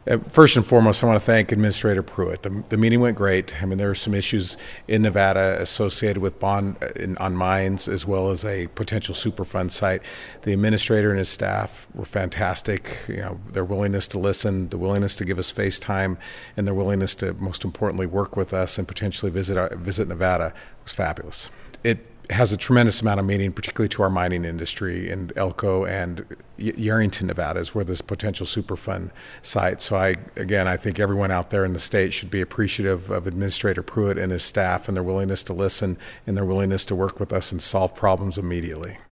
First and foremost, I want to thank Administrator Pruitt. The meeting went great. I mean, there are some issues in Nevada associated with bond on mines as well as a potential Superfund site. The administrator and his staff were fantastic. Their willingness to listen, the willingness to give us face time, and their willingness to, most importantly, work with us and potentially visit Nevada was fabulous. It has a tremendous amount of meaning, particularly to our mining industry in Elko and Yerington, Nevada, is where this potential Superfund site. So I think everyone out there in the state should be appreciative of Administrator Pruitt and his staff and their willingness to listen and their willingness to work with us and solve problems immediately.